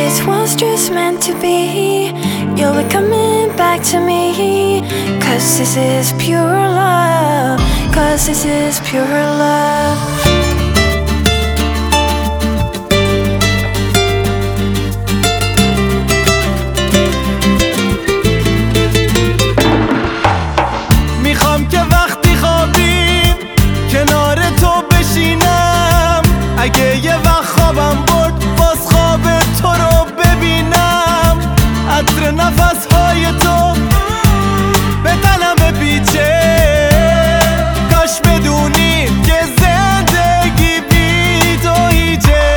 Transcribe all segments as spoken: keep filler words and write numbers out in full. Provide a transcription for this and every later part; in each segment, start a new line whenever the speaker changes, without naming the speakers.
This was just meant to be. You'll be coming back to me. Cause this is pure love. Cause this is pure love.
میخوام که وقتی خوابیم کنار تو بشینم. اگه یه وقت خوابم برد باز خواب تو رو ببینم. عطر نفسهای تو به تنم بپیچه. کاش بدونی که زندگی بی تو هیچه.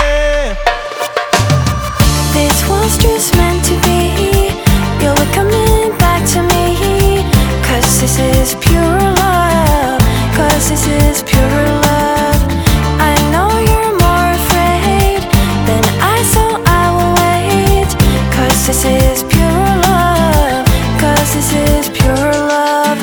This was just meant to be. You'll be coming back to me. Cause this is pure love. Cause this is pure love. I know you're more afraid than I, so I will wait. Cause this is pure love. Cause this is pure love.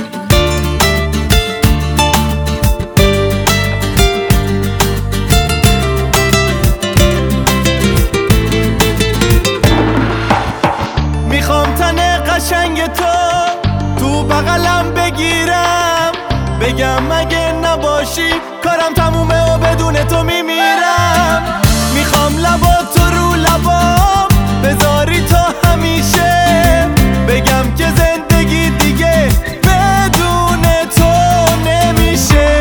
میخوام تن قشنگ تو تو بغلم بگیرم. بگم اگه نباشی کارم تمومه و بدون تو میمیرم. میخوام لبا تو رو لبام بذاری تا همیشه. بگم که زندگی دیگه بدون تو نمیشه.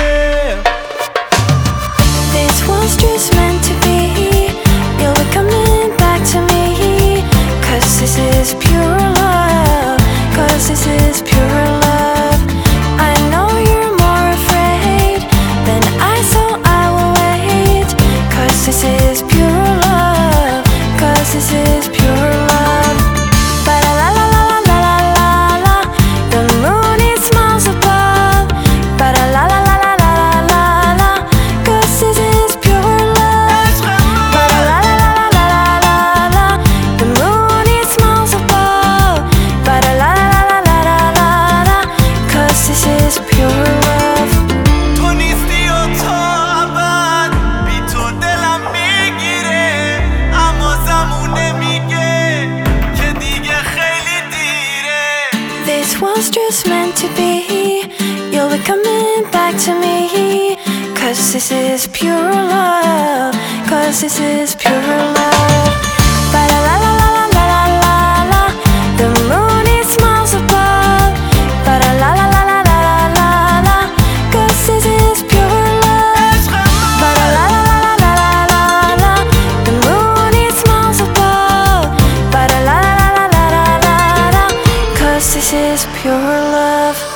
This was just meant to be. You'll be coming back to me. Cause this is pure love. Cause this is pure love. I know you're more afraid than I, so I will wait. Cause this is pure love. Cause this is pure love. Ba la la la la la la la la. The moon it smiles above. Ba la la la la la la la la. Cause this is pure love. Ba la la la la la la la la. The moon it smiles above. Ba la la la la la la la la. Cause this is pure love.
تو نیستی و تا ابد بی تو دلم میگیره. اما زمونه میگه که دیگه خیلی دیره.
This was just meant to be. You'll be coming back to me. Cause this is pure love. Cause this is pure love. Ba la la la la la la la la. The moon it smiles above. Ba la la la la la la la la. Cause this is pure love. Ba la la la la la la la la. The moon it smiles above. Ba la la la la la la la. Cause this is pure love.